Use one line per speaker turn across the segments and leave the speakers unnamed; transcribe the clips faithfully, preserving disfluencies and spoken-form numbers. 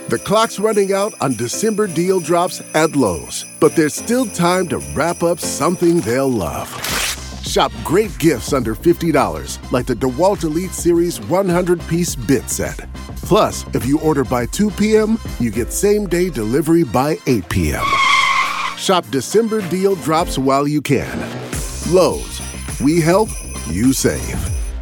The clock's running out on December deal drops at Lowe's, but there's still time to wrap up something they'll love. Shop great gifts under fifty dollars, like the DeWalt Elite Series one hundred piece bit set. Plus, if you order by two p.m., you get same-day delivery by eight p.m. Shop December deal drops while you can. Lowe's, we help, you save.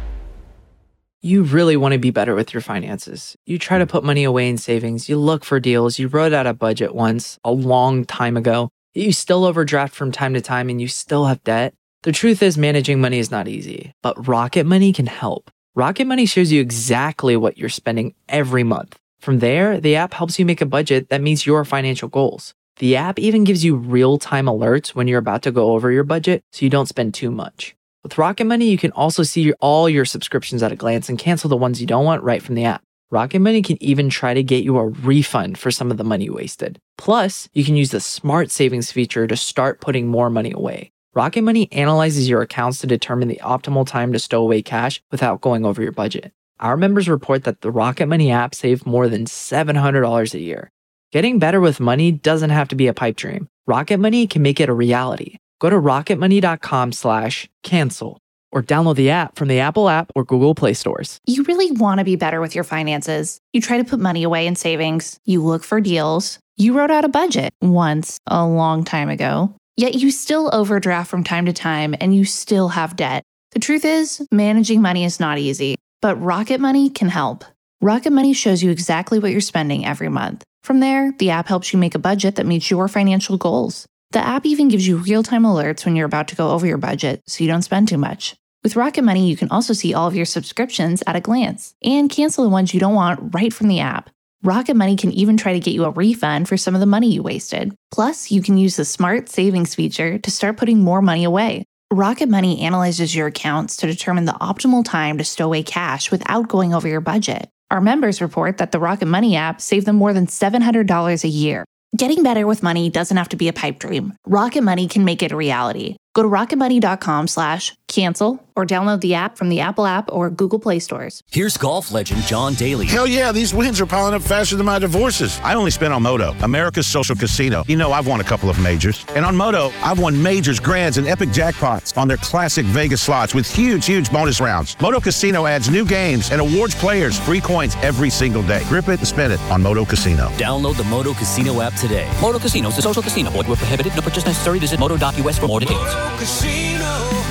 You really want to be better with your finances. You try to put money away in savings. You look for deals. You wrote out a budget once a long time ago. You still overdraft from time to time and you still have debt. The truth is managing money is not easy, but Rocket Money can help. Rocket Money shows you exactly what you're spending every month. From there, the app helps you make a budget that meets your financial goals. The app even gives you real-time alerts when you're about to go over your budget so you don't spend too much. With Rocket Money, you can also see all your subscriptions at a glance and cancel the ones you don't want right from the app. Rocket Money can even try to get you a refund for some of the money you wasted. Plus, you can use the Smart Savings feature to start putting more money away. Rocket Money analyzes your accounts to determine the optimal time to stow away cash without going over your budget. Our members report that the Rocket Money app saved more than seven hundred dollars a year. Getting better with money doesn't have to be a pipe dream. Rocket Money can make it a reality. Go to rocketmoney.com slash cancel or download the app from the Apple app or Google Play stores.
You really want to be better with your finances. You try to put money away in savings. You look for deals. You wrote out a budget once a long time ago. Yet you still overdraft from time to time and you still have debt. The truth is, managing money is not easy, but Rocket Money can help. Rocket Money shows you exactly what you're spending every month. From there, the app helps you make a budget that meets your financial goals. The app even gives you real-time alerts when you're about to go over your budget so you don't spend too much. With Rocket Money, you can also see all of your subscriptions at a glance and cancel the ones you don't want right from the app. Rocket Money can even try to get you a refund for some of the money you wasted. Plus, you can use the Smart Savings feature to start putting more money away. Rocket Money analyzes your accounts to determine the optimal time to stow away cash without going over your budget. Our members report that the Rocket Money app saved them more than seven hundred dollars a year. Getting better with money doesn't have to be a pipe dream. Rocket Money can make it a reality. Go to rocketmoney.com slash cancel or download the app from the Apple app or Google Play stores.
Here's golf legend John Daly.
Hell yeah, these wins are piling up faster than my divorces. I only spent on Moto, America's social casino. You know, I've won a couple of majors. And on Moto, I've won majors, grands, and epic jackpots on their classic Vegas slots with huge, huge bonus rounds. Moto Casino adds new games and awards players free coins every single day. Grip it and spin it on Moto Casino.
Download the Moto Casino app today. Moto Casino is a social casino. Void where prohibited. No purchase necessary. Visit moto dot u s for more details.
Moto Casino,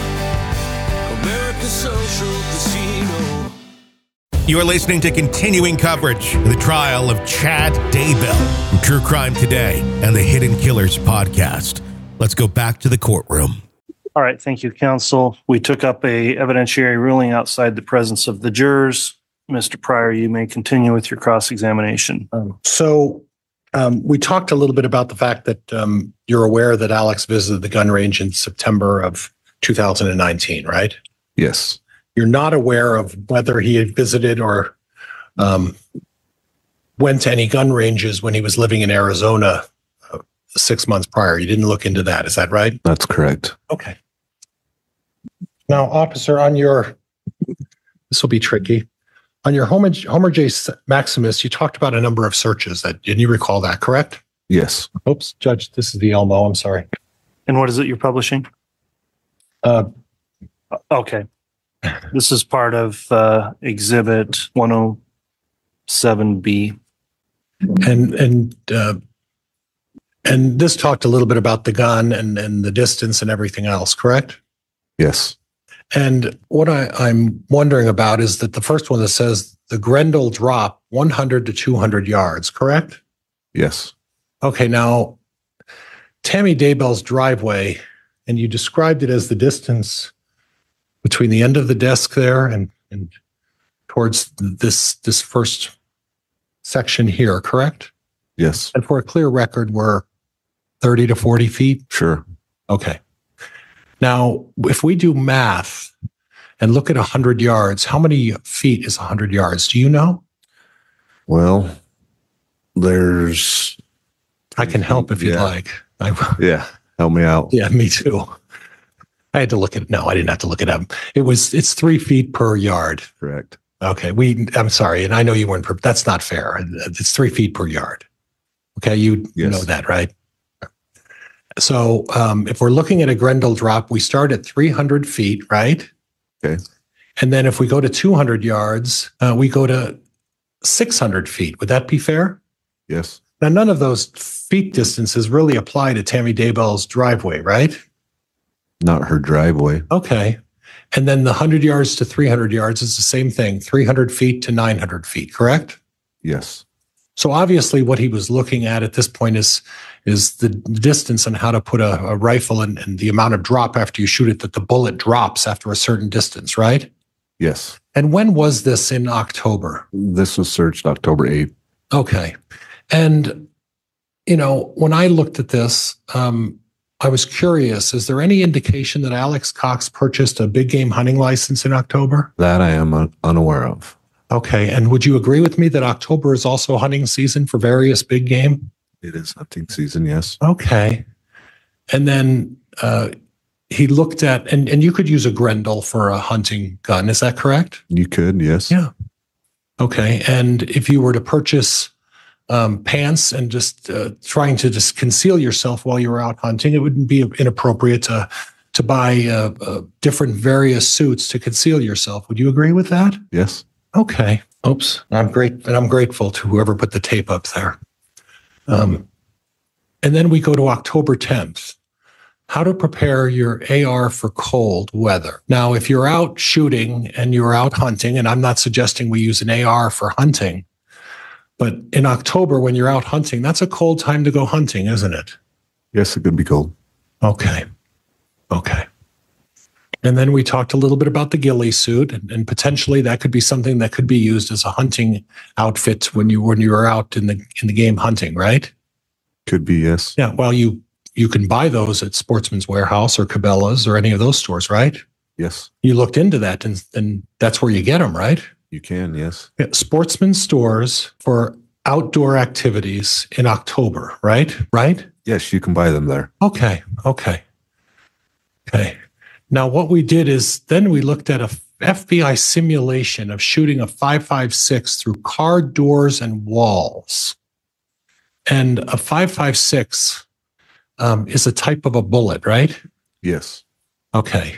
America's social casino.
You are listening to continuing coverage of the trial of Chad Daybell from True Crime Today and the Hidden Killers podcast. Let's go back to the courtroom.
All right. Thank you, counsel. We took up a evidentiary ruling outside the presence of the jurors. Mister Pryor, you may continue with your cross-examination.
Um, so um, we talked a little bit about the fact that um, you're aware that Alex visited the gun range in September of two thousand nineteen, right?
Yes.
You're not aware of whether he had visited or um, went to any gun ranges when he was living in Arizona uh, six months prior. You didn't look into that. Is that right?
That's correct.
Okay. Now, officer, on your, this will be tricky. On your Homer, Homer J. Maximus, you talked about a number of searches. That didn't you recall that, correct?
Yes.
Oops, Judge, this is the Elmo. I'm sorry.
And what is it you're publishing?
Uh,
okay. This is part of uh, Exhibit one oh seven B.
And and uh, and this talked a little bit about the gun and, and the distance and everything else, correct?
Yes.
And what I, I'm wondering about is that the first one that says the Grendel drop one hundred to two hundred yards, correct?
Yes.
Okay, now, Tammy Daybell's driveway, and you described it as the distance between the end of the desk there and, and towards this this first section here, correct?
Yes.
And for a clear record, we're thirty to forty feet?
Sure.
Okay. Now, if we do math and look at one hundred yards, how many feet is one hundred yards? Do you know?
Well, there's...
I can help if you'd
yeah.
like. I,
yeah, help me out.
Yeah, me too. I had to look at it. No, I didn't have to look it up. It was, it's three feet per yard.
Correct.
Okay. We, I'm sorry. And I know you weren't, that's not fair. It's three feet per yard. Okay. You
Yes.
know that, right? So um, if we're looking at a Grendel drop, we start at three hundred feet, right?
Okay.
And then if we go to two hundred yards, uh, we go to six hundred feet. Would that be fair?
Yes.
Now, none of those feet distances really apply to Tammy Daybell's driveway, right?
Not her driveway.
Okay. And then the one hundred yards to three hundred yards is the same thing, three hundred feet to nine hundred feet, correct?
Yes.
So obviously what he was looking at at this point is, is the distance and how to put a, a rifle and, and the amount of drop after you shoot it, that the bullet drops after a certain distance, right?
Yes.
And when was this in October?
This was searched October eighth.
Okay. And, you know, when I looked at this, um, I was curious, is there any indication that Alex Cox purchased a big game hunting license in October?
That I am un- unaware of.
Okay. And would you agree with me that October is also hunting season for various big game?
It is hunting season, yes.
Okay. And then uh, he looked at, and, and you could use a Grendel for a hunting gun. Is that correct?
You could, yes.
Yeah. Okay. And if you were to purchase um, pants and just uh, trying to just conceal yourself while you were out hunting, it wouldn't be inappropriate to to buy uh, uh, different various suits to conceal yourself. Would you agree with that?
Yes.
Okay. Oops. I'm great, and I'm grateful to whoever put the tape up there. Um, and then we go to October tenth. How to prepare your A R for cold weather. Now, if you're out shooting and you're out hunting, and I'm not suggesting we use an A R for hunting, but in October when you're out hunting, that's a cold time to go hunting, isn't it?
Yes, it could be cold.
Okay. Okay. And then we talked a little bit about the ghillie suit, and, and potentially that could be something that could be used as a hunting outfit when you when you were out in the in the game hunting, right?
Could be, yes.
Yeah. Well, you you can buy those at Sportsman's Warehouse or Cabela's or any of those stores, right?
Yes.
You looked into that, and, and that's where you get them, right?
You can, yes.
Yeah, Sportsman stores for outdoor activities in October, right? Right?
Yes, you can buy them there.
Okay. Okay. Okay. Now, what we did is then we looked at a F B I simulation of shooting a five five six through car doors and walls. And a five five six um, is a type of a bullet, right?
Yes.
Okay.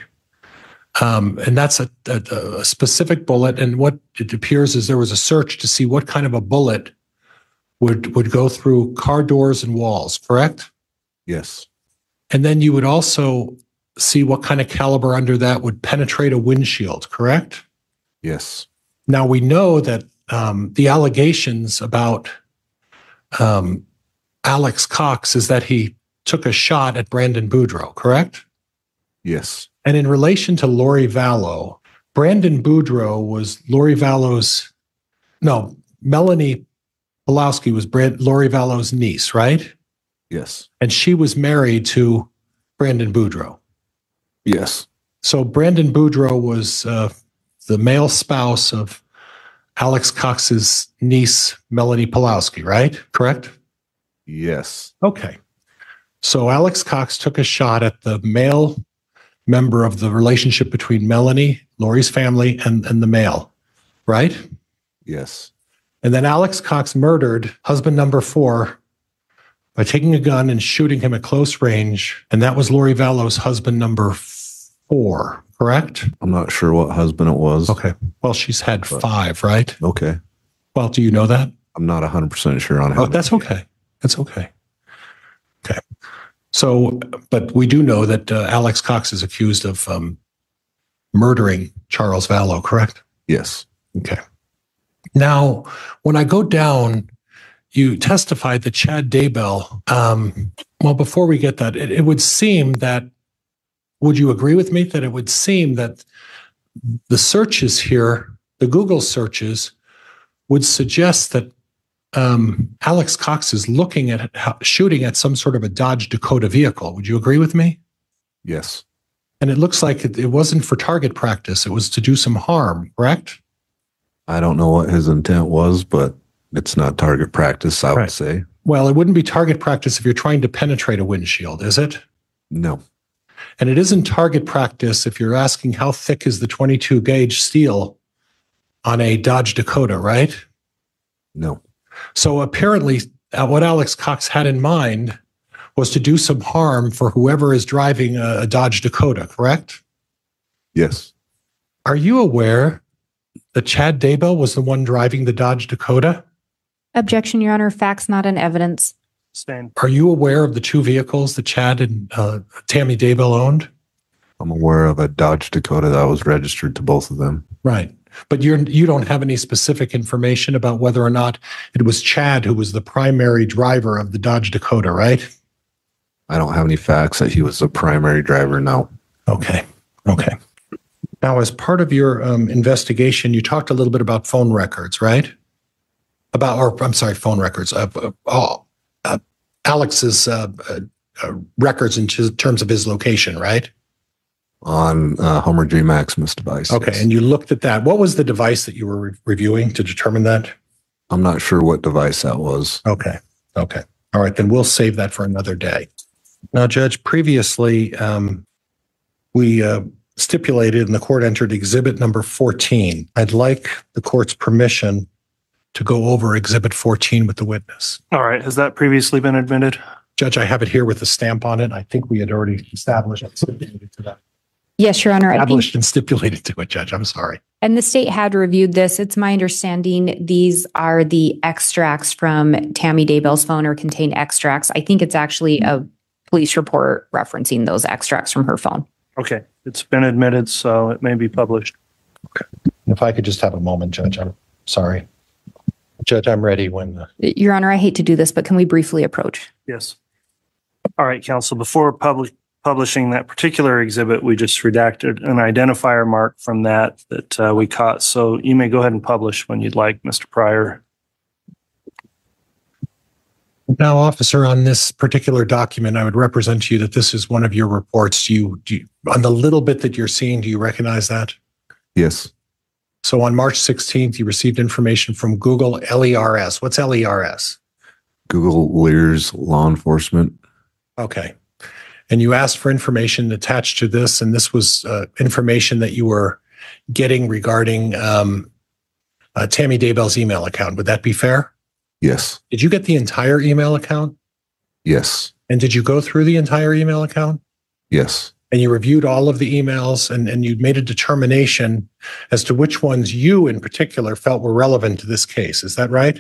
Um, and that's a, a, a specific bullet. And what it appears is there was a search to see what kind of a bullet would, would go through car doors and walls, correct?
Yes.
And then you would also see what kind of caliber under that would penetrate a windshield, correct?
Yes.
Now, we know that um, the allegations about um, Alex Cox is that he took a shot at Brandon Boudreaux, correct?
Yes.
And in relation to Lori Vallow, Brandon Boudreaux was Lori Vallow's, no, Melanie Pulowski was Brand, Lori Vallow's niece, right?
Yes.
And she was married to Brandon Boudreaux.
Yes.
So Brandon Boudreaux was uh, the male spouse of Alex Cox's niece, Melanie Pulowski, right? Correct?
Yes.
Okay. So Alex Cox took a shot at the male member of the relationship between Melanie, Lori's family, and, and the male, right?
Yes.
And then Alex Cox murdered husband number four by taking a gun and shooting him at close range. And that was Lori Vallow's husband number four, correct?
I'm not sure what husband it was.
Okay. Well, she's had
But-
five, right?
Okay.
Well, do you know that?
I'm not one hundred percent sure on how.
Oh, that's okay. That's okay. Okay. So, but we do know that uh, Alex Cox is accused of um, murdering Charles Vallow, correct?
Yes.
Okay. Now, when I go down, you testified that Chad Daybell, um, well, before we get that, it, it would seem that, would you agree with me that it would seem that the searches here, the Google searches, would suggest that um, Alex Cox is looking at how, shooting at some sort of a Dodge Dakota vehicle. Would you agree with me?
Yes.
And it looks like it, it wasn't for target practice. It was to do some harm, correct?
I don't know what his intent was, but it's not target practice, I would
Right.
say.
Well, it wouldn't be target practice if you're trying to penetrate a windshield, is it?
No.
And it isn't target practice if you're asking how thick is the twenty-two gauge steel on a Dodge Dakota, right?
No.
So apparently, uh, what Alex Cox had in mind was to do some harm for whoever is driving a, a Dodge Dakota, correct?
Yes.
Are you aware that Chad Daybell was the one driving the Dodge Dakota?
Objection, Your Honor. Facts not in evidence.
Stand.
Are you aware of the two vehicles that Chad and uh, Tammy Daybell owned?
I'm aware of a Dodge Dakota that was registered to both of them.
Right. But you're, you don't have any specific information about whether or not it was Chad who was the primary driver of the Dodge Dakota, right?
I don't have any facts that he was the primary driver, no.
Okay. Okay. Now, as part of your um, investigation, you talked a little bit about phone records, right? About, or I'm sorry, phone records. Uh, uh, oh, uh, Alex's uh, uh, uh, records in terms of his location, right?
On uh, Homer J. Maximus device.
Okay,
yes.
And you looked at that. What was the device that you were re- reviewing to determine that?
I'm not sure what device that was.
Okay. Okay. All right, then we'll save that for another day. Now, Judge, previously um, we uh, stipulated and the court entered exhibit number fourteen. I'd like the court's permission to go over exhibit fourteen with the witness.
All right. Has that previously been admitted?
Judge, I have it here with a stamp on it. I think we had already established and stipulated to that.
Yes, Your Honor. I think,
Established and stipulated to it, Judge. I'm sorry.
and the state had reviewed this. It's my understanding these are the extracts from Tammy Daybell's phone or contain extracts. I think it's actually a police report referencing those extracts from her phone.
Okay. It's been admitted, so it may be published.
Okay. If I could just have a moment, Judge. I'm sorry. Judge, I'm ready when the...
Your Honor, I hate to do this, but can we briefly approach?
Yes. All right, counsel. Before public publishing that particular exhibit, we just redacted an identifier mark from that that uh, we caught. So you may go ahead and publish when you'd like, Mister Pryor.
Now, officer, on this particular document, I would represent to you that this is one of your reports. Do you, do you, on the little bit that you're seeing, do you recognize that?
Yes.
So on March sixteenth, you received information from Google L E R S. What's L E R S?
Google Lears Law Enforcement.
Okay. And you asked for information attached to this, and this was uh, information that you were getting regarding um, uh, Tammy Daybell's email account. Would that be fair?
Yes.
Did you get the entire email account?
Yes.
And did you go through the entire email account?
Yes.
And you reviewed all of the emails and, and you made a determination as to which ones you in particular felt were relevant to this case. Is that right?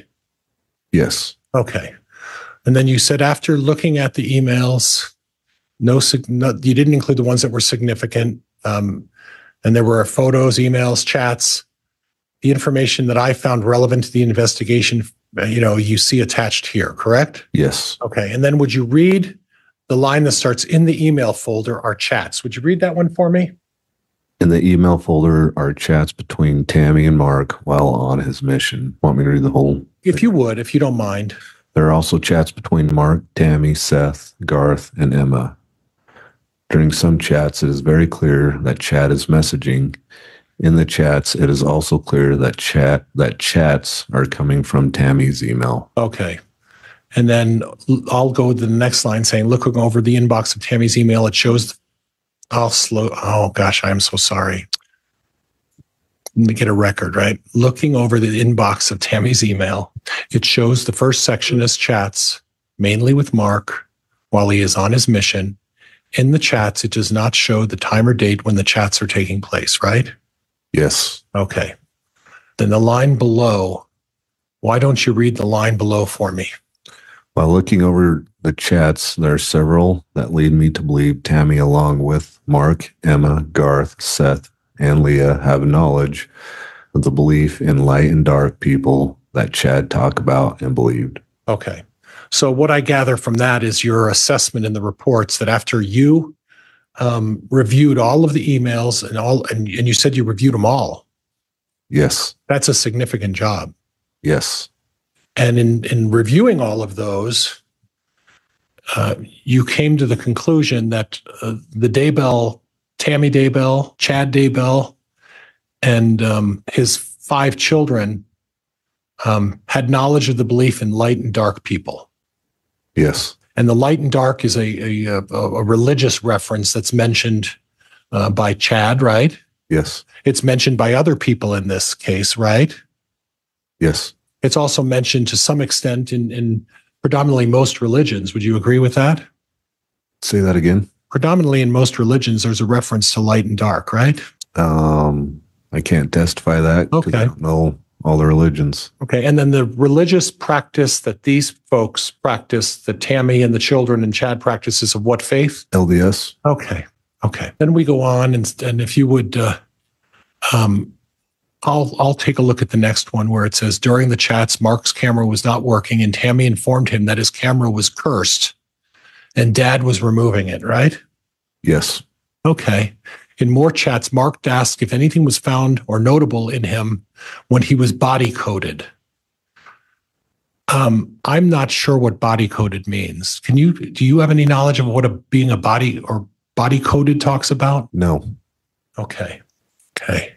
Yes.
Okay. And then you said after looking at the emails, no, no you didn't include the ones that were significant. Um, and there were photos, emails, chats, the information that I found relevant to the investigation, you know, you see attached here, correct?
Yes.
Okay. And then would you read the line that starts in the email folder are chats? Would you read that one for me?
In the email folder are chats between Tammy and Mark while on his mission. Want me to read the whole?
If you would, if you don't mind.
There are also chats between Mark, Tammy, Seth, Garth, and Emma. During some chats, it is very clear that Chad is messaging. In the chats, it is also clear that chat that chats are coming from Tammy's email.
Okay. And then I'll go to the next line saying, looking over the inbox of Tammy's email, it shows, I'll slow, oh gosh, I'm so sorry. Let me get a record, right? Looking over the inbox of Tammy's email, it shows the first section is chats, mainly with Mark, while he is on his mission. In the chats, it does not show the time or date when the chats are taking place, right?
Yes.
Okay. Then the line below, why don't you read the line below for me?
While looking over the chats, there are several that lead me to believe Tammy, along with Mark, Emma, Garth, Seth, and Leah, have knowledge of the belief in light and dark people that Chad talked about and believed.
Okay. So what I gather from that is your assessment in the reports that after you um, reviewed all of the emails and all, and, and you said you reviewed them all.
Yes.
That's a significant job.
Yes.
And in, in reviewing all of those, uh, you came to the conclusion that uh, the Daybell, Tammy Daybell, Chad Daybell, and um, his five children um, had knowledge of the belief in light and dark people.
Yes. And
the light and dark is a, a, a, a religious reference that's mentioned uh, by Chad, right?
Yes.
It's mentioned by other people in this case, right?
Yes.
It's also mentioned to some extent in, in predominantly most religions. Would you agree with that?
Say that again.
Predominantly in most religions, there's a reference to light and dark, right?
Um, I can't testify that. 'cause
Okay.
I don't know all the religions.
Okay. And then the religious practice that these folks practice, that Tammy and the children and Chad practices of what faith?
L D S.
Okay. Okay. Then we go on, and, and if you would, uh, um, I'll I'll take a look at the next one where it says during the chats, Mark's camera was not working, and Tammy informed him that his camera was cursed, and Dad was removing it. Right?
Yes.
Okay. In more chats, Mark asked if anything was found or notable in him when he was body coded. Um, I'm not sure what body coded means. Can you? Do you have any knowledge of what a being a body or body coded talks about?
No.
Okay. Okay.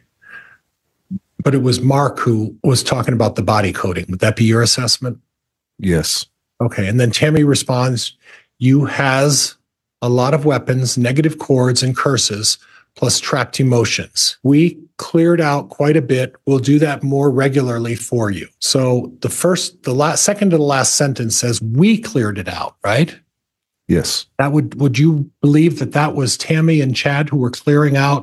But it was Mark who was talking about the body coding. Would that be your assessment?
Yes.
Okay. And then Tammy responds, you has a lot of weapons, negative chords and curses, plus trapped emotions. We cleared out quite a bit. We'll do that more regularly for you. So the first, the last, second to the last sentence says we cleared it out, right?
Yes.
That would, would you believe that that was Tammy and Chad who were clearing out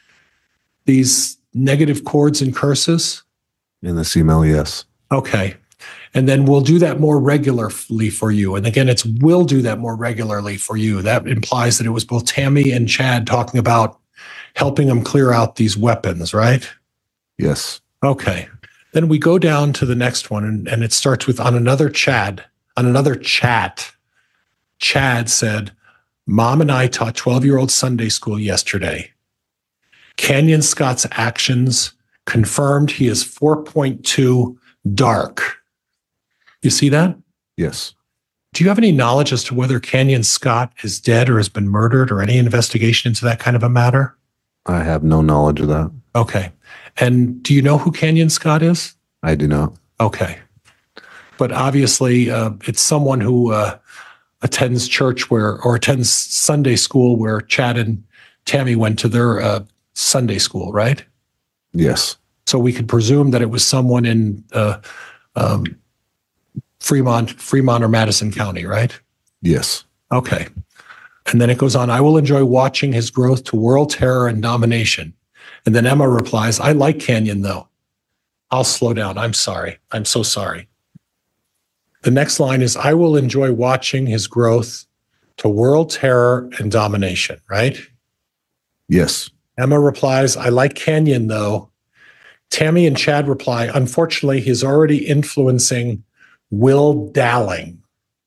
these negative chords and curses?
In this email, yes.
Okay. And then we'll do that more regularly for you. And again, it's we'll do that more regularly for you. That implies that it was both Tammy and Chad talking about helping them clear out these weapons, right?
Yes.
Okay. Then we go down to the next one, and, and it starts with on another Chad, on another chat. Chad said, Mom and I taught twelve-year-old Sunday school yesterday. Canyon Scott's actions confirmed he is four point two dark. You see that?
Yes.
Do you have any knowledge as to whether Canyon Scott is dead or has been murdered, or any investigation into that kind of a matter?
I have no knowledge of that.
Okay. And do you know who Canyon Scott is?
I do not.
Okay. But obviously, uh, it's someone who uh, attends church where, or attends Sunday school where Chad and Tammy went to their uh, Sunday school, right?
Yes.
So we could presume that it was someone in uh, um, Fremont, Fremont or Madison County, right?
Yes.
Okay. And then it goes on, I will enjoy watching his growth to world terror and domination. And then Emma replies, I like Canyon though. I'll slow down. I'm sorry. I'm so sorry. The next line is, I will enjoy watching his growth to world terror and domination, right?
Yes.
Emma replies, I like Canyon though. Tammy and Chad reply, unfortunately, he's already influencing Will Dowling.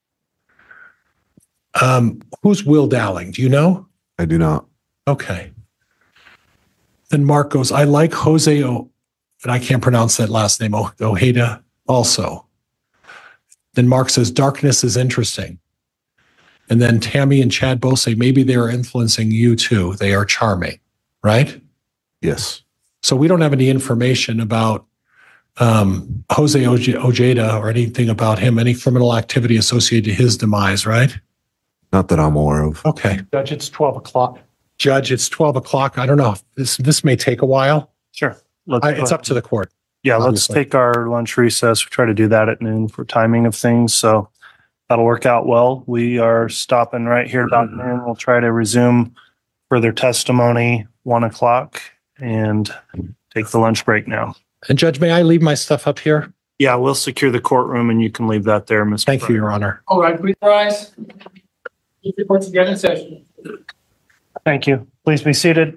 Um, who's Will Dowling? Do you know?
I do not.
Okay. Then Mark goes, I like Jose, o- and I can't pronounce that last name, o- Ojeda also. Then Mark says, darkness is interesting. And then Tammy and Chad both say, maybe they are influencing you too. They are charming, right?
Yes.
So we don't have any information about um, Jose Ojeda or anything about him, any criminal activity associated to his demise, right?
Not that I'm aware of.
Okay. Judge, it's twelve o'clock. Judge, it's twelve o'clock. I don't know. This this may take a while.
Sure. Let's,
I, it's up to the court.
Yeah,
obviously.
let's take our lunch recess. We try to do that at noon for timing of things. So that'll work out well. We are stopping right here about noon. We'll try to resume further testimony one o'clock and take the lunch break now.
And Judge, may I leave my stuff up here?
Yeah, we'll secure the courtroom and you can leave that there, Mister
Thank you, Your Honor.
All right, please rise. Keep your points again in session.
Thank you. Please be seated.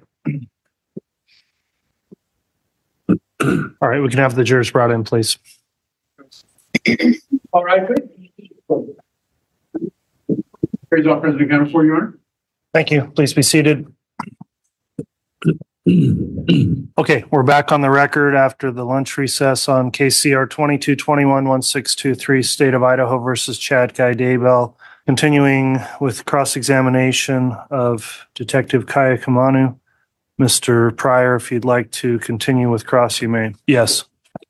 All right, we can have the jurors brought in, please.
All right, good. Praise all President Gunner for you, Your Honor.
Thank you. Please be seated. Okay, we're back on the record after the lunch recess on K C R twenty-two twenty-one one six two three, State of Idaho versus Chad Guy Daybell. Continuing with cross-examination of Detective Kaya Kamanu. Mister Pryor, if you'd like to continue with cross, you may. Yes.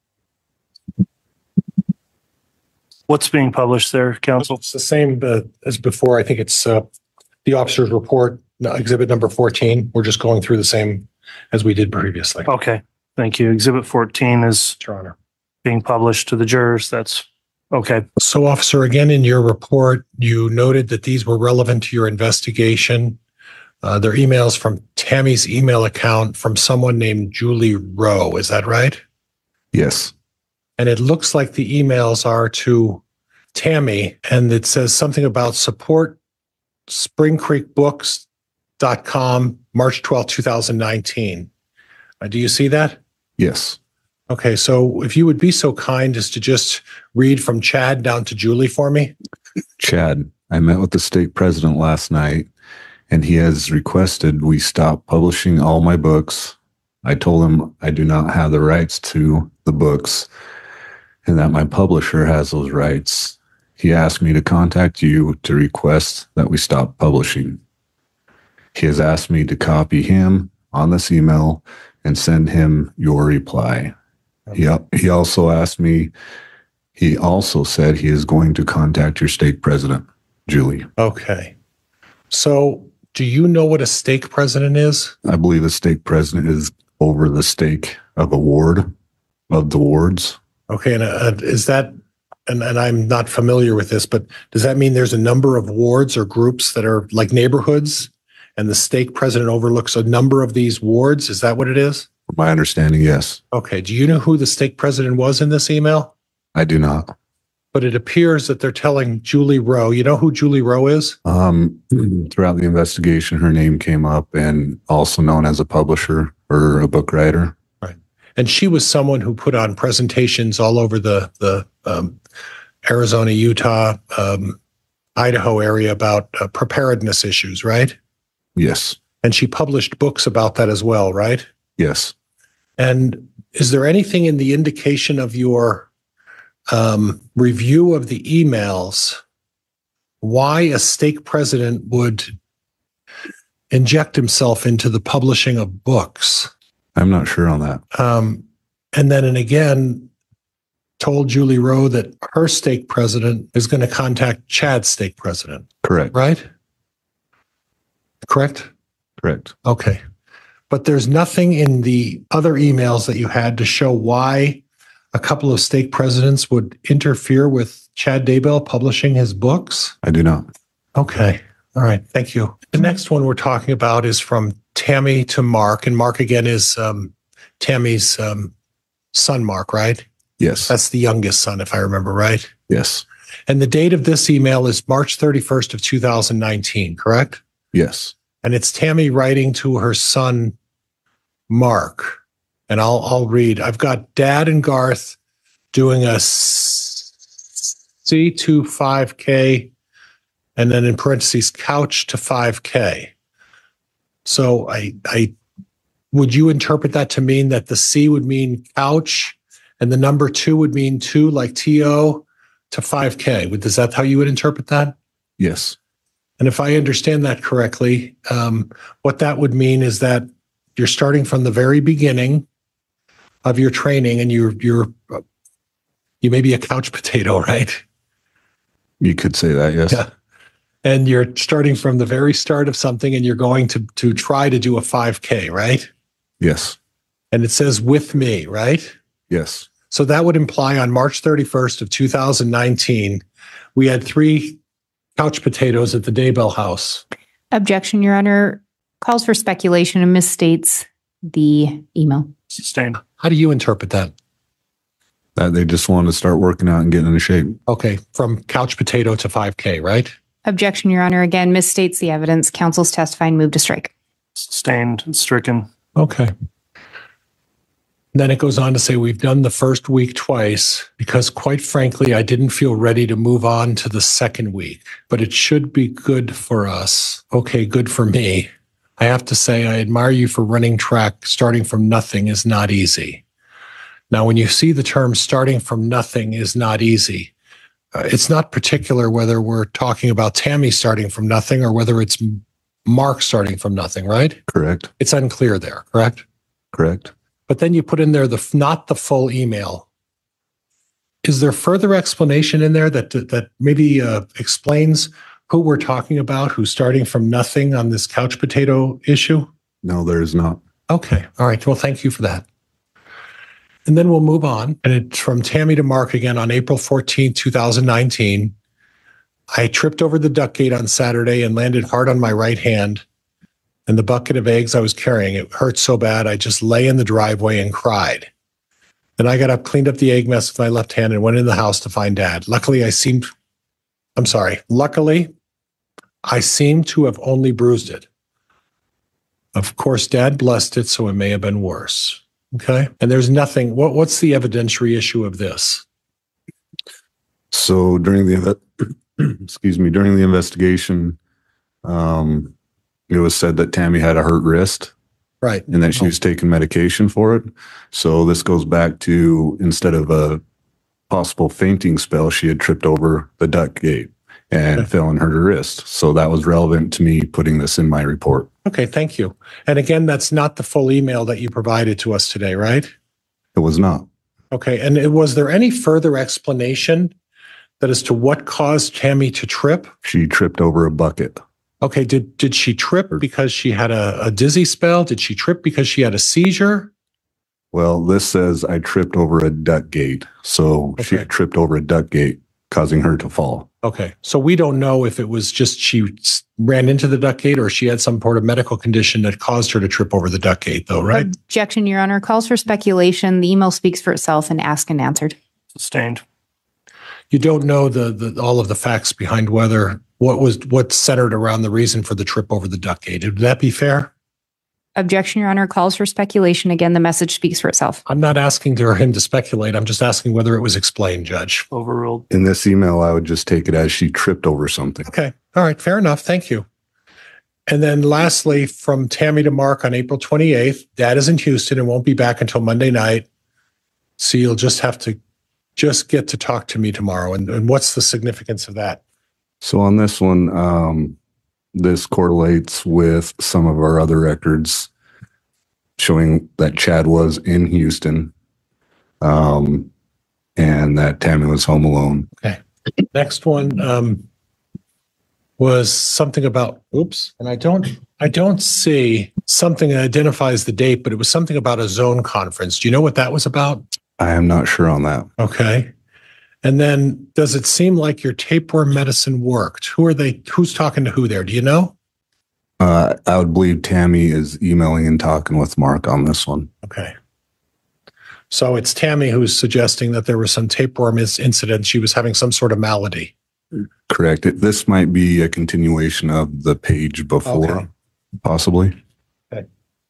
What's being published there, counsel?
It's the same uh, as before. I think it's uh, the officer's report, no, exhibit number fourteen. We're just going through the same as we did previously.
Okay, thank you. Exhibit fourteen is
Your Honor.
being published to the jurors. That's okay.
So, Officer, again, in your report, you noted that these were relevant to your investigation. Uh, they're emails from Tammy's email account from someone named Julie Rowe. Is that right?
Yes.
And it looks like the emails are to Tammy, and it says something about support spring creek books dot com, March twelfth, twenty nineteen. Uh, do you see that?
Yes.
Okay, so if you would be so kind as to just read from Chad down to Julie for me.
Chad, I met with the state president last night, and he has requested we stop publishing all my books. I told him I do not have the rights to the books and that my publisher has those rights. He asked me to contact you to request that we stop publishing. He has asked me to copy him on this email and send him your reply. He, he also asked me, he also said he is going to contact your stake president, Julie.
Okay. So do you know what a stake president is?
I believe the stake president is over the stake of a ward, of the wards.
Okay, and uh, is that, and, and I'm not familiar with this, but does that mean there's a number of wards or groups that are like neighborhoods, and the stake president overlooks a number of these wards? Is that what it is?
My understanding, yes.
Okay. Do you know who the stake president was in this email?
I do not.
But it appears that they're telling Julie Rowe. You know who Julie Rowe is?
Um, throughout the investigation, her name came up, and also known as a publisher or a book writer.
Right. And she was someone who put on presentations all over the, the um, Arizona, Utah, um, Idaho area about uh, preparedness issues, right?
Yes.
And she published books about that as well, right?
Yes.
And is there anything in the indication of your um, review of the emails why a stake president would inject himself into the publishing of books?
I'm not sure on that.
Um, and then, and again, told Julie Rowe that her stake president is going to contact Chad's stake president.
Correct.
Right? Correct?
Correct.
Okay. But there's nothing in the other emails that you had to show why a couple of stake presidents would interfere with Chad Daybell publishing his books?
I do not.
Okay. All right. Thank you. The next one we're talking about is from Tammy to Mark. And Mark, again, is um, Tammy's um, son, Mark, right?
Yes.
That's the youngest son, if I remember right.
Yes.
And the date of this email is March thirty-first of two thousand nineteen, correct?
Yes.
And it's Tammy writing to her son, Mark. And I'll I'll read. I've got Dad and Garth doing a C to five K, and then in parentheses, couch to five K. So I I would you interpret that to mean that the C would mean couch and the number two would mean two, like T O to five K? Is that how you would interpret that?
Yes.
And if I understand that correctly, um, what that would mean is that you're starting from the very beginning of your training, and you're you're you may be a couch potato, right?
You could say that, yes.
Yeah. And you're starting from the very start of something, and you're going to to try to do a five K, right?
Yes.
And it says with me, right?
Yes.
So that would imply on March thirty-first of two thousand nineteen, we had three couch potatoes at the Daybell house.
Objection, Your Honor. Calls for speculation and misstates the email.
Sustained.
How do you interpret that?
That they just wanted to start working out and getting into shape.
Okay, from couch potato to five K, right?
Objection, Your Honor. Again, misstates the evidence. Counsel's testifying. Move to strike.
Sustained and stricken.
Okay. Then it goes on to say, we've done the first week twice because, quite frankly, I didn't feel ready to move on to the second week, but it should be good for us. Okay, good for me. I have to say, I admire you for running track. Starting from nothing is not easy. Now, when you see the term starting from nothing is not easy, uh, it's not particular whether we're talking about Tammy starting from nothing or whether it's Mark starting from nothing, right?
Correct.
It's unclear there, correct?
Correct.
But then you put in there the not the full email. Is there further explanation in there that that maybe uh, explains who we're talking about, who's starting from nothing on this couch potato issue?
No, there is not.
Okay. All right. Well, thank you for that. And then we'll move on. And it's from Tammy to Mark again on April fourteenth, twenty nineteen. I tripped over the duck gate on Saturday and landed hard on my right hand. And the bucket of eggs I was carrying, it hurt so bad, I just lay in the driveway and cried. Then I got up, cleaned up the egg mess with my left hand, and went in the house to find Dad. Luckily, I seemed, I'm sorry, luckily, I seemed to have only bruised it. Of course, Dad blessed it, so it may have been worse. Okay? And there's nothing, what, what's the evidentiary issue of this?
So during the, excuse me, during the investigation, um, it was said that Tammy had a hurt wrist.
Right.
And that she
Oh.
was taking medication for it. So this goes back to, instead of a possible fainting spell, she had tripped over the duck gate and
Okay.
fell and hurt her wrist. So that was relevant to me putting this in my report.
Okay, thank you. And again, that's not the full email that you provided to us today, right?
It was not.
Okay, and it, was there any further explanation that as to what caused Tammy to trip?
She tripped over a bucket.
Okay, did did she trip because she had a, a dizzy spell? Did she trip because she had a seizure?
Well, this says I tripped over a duck gate. So she
Okay.
tripped over a duck gate, causing her to fall.
Okay, so we don't know if it was just she s- ran into the duck gate or she had some sort of medical condition that caused her to trip over the duck gate, though, right?
Objection, Your Honor. Calls for speculation. The email speaks for itself and asked and answered.
Sustained.
You don't know the, the all of the facts behind whether what was what centered around the reason for the trip over the duck gate. Would that be fair?
Objection, Your Honor. Calls for speculation. Again, the message speaks for itself.
I'm not asking for him to speculate. I'm just asking whether it was explained, Judge.
Overruled.
In this email, I would just take it as she tripped over something.
Okay. All right. Fair enough. Thank you. And then lastly, from Tammy to Mark on April twenty-eighth, Dad is in Houston and won't be back until Monday night. So you'll just have to just get to talk to me tomorrow. And, and what's the significance of that?
So on this one, um, this correlates with some of our other records showing that Chad was in Houston, um, and that Tammy was home alone.
Okay. Next one um, was something about, oops, and I don't, I don't see something that identifies the date, but it was something about a zone conference. Do you know what that was about?
I am not sure on that.
Okay. And then does it seem like your tapeworm medicine worked? Who are they? Who's talking to who there? Do you know?
Uh, I would believe Tammy is emailing and talking with Mark on this one.
Okay. So it's Tammy who's suggesting that there was some tapeworm is- incident. She was having some sort of malady.
Correct. It, this might be a continuation of the page before,
Okay.
possibly.
Okay.